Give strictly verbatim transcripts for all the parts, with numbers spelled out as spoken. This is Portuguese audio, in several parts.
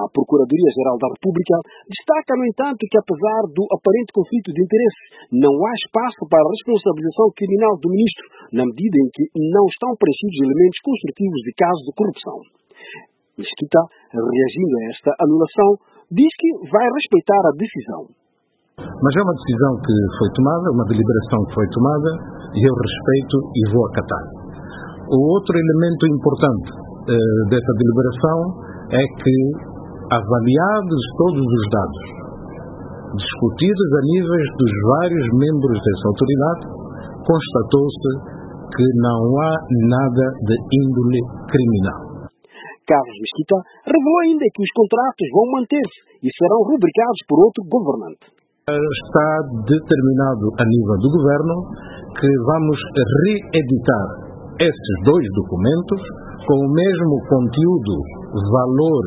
Procuradoria-Geral da República destaca, no entanto, que apesar do aparente conflito de interesses, não há espaço para a responsabilização criminal do ministro, na medida em que não estão preenchidos elementos construtivos de casos de corrupção. Mesquita, reagindo a esta anulação, diz que vai respeitar a decisão. Mas é uma decisão que foi tomada, uma deliberação que foi tomada, e eu respeito e vou acatar. O outro elemento importante eh, dessa deliberação é que, avaliados todos os dados, discutidos a níveis dos vários membros dessa autoridade, constatou-se que não há nada de índole criminal. Carlos Mesquita revelou ainda que os contratos vão manter-se e serão rubricados por outro governante. Está determinado a nível do governo que vamos reeditar esses dois documentos com o mesmo conteúdo, valor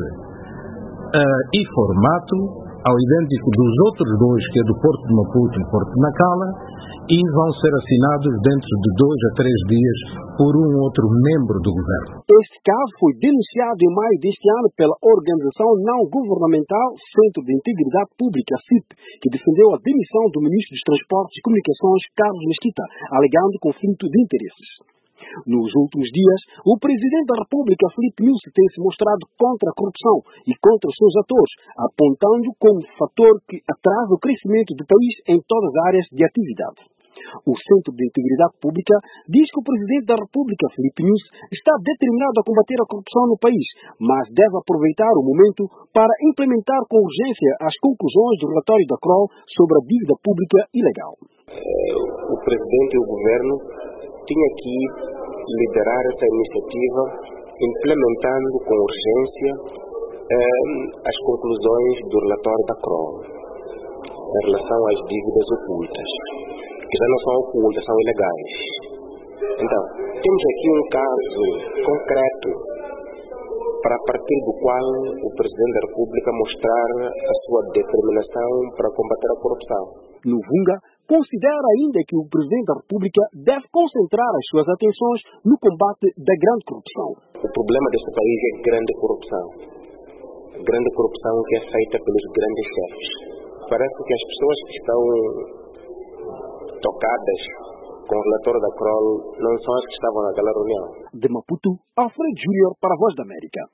uh, e formato, ao idêntico dos outros dois, que é do Porto de Maputo e Porto de Nacala, e vão ser assinados dentro de dois a três dias por um outro membro do governo. Este caso foi denunciado em maio deste ano pela organização não-governamental Centro de Integridade Pública, C I P, que defendeu a demissão do ministro dos Transportes e Comunicações, Carlos Mesquita, alegando conflito de interesses. Nos últimos dias, o presidente da República, Filipe Nyusi, tem se mostrado contra a corrupção e contra os seus atores, apontando como fator que atrasa o crescimento do país em todas as áreas de atividade. O Centro de Integridade Pública diz que o presidente da República, Filipe Nyusi, está determinado a combater a corrupção no país, mas deve aproveitar o momento para implementar com urgência as conclusões do relatório da C R O L sobre a dívida pública ilegal. O presidente e o governo tinham que liderar essa iniciativa, implementando com urgência eh, as conclusões do relatório da C R O L em relação às dívidas ocultas, que já não são ocultas, são ilegais. Então, temos aqui um caso concreto para a partir do qual o Presidente da República mostrar a sua determinação para combater a corrupção. No Vunga, considera ainda que o Presidente da República deve concentrar as suas atenções no combate da grande corrupção. O problema deste país é grande corrupção. Grande corrupção que é feita pelos grandes chefes. Parece que as pessoas que estão tocadas com o relatório da C R O L não são as que estavam naquela reunião. De Maputo, Alfredo Júnior para a Voz da América.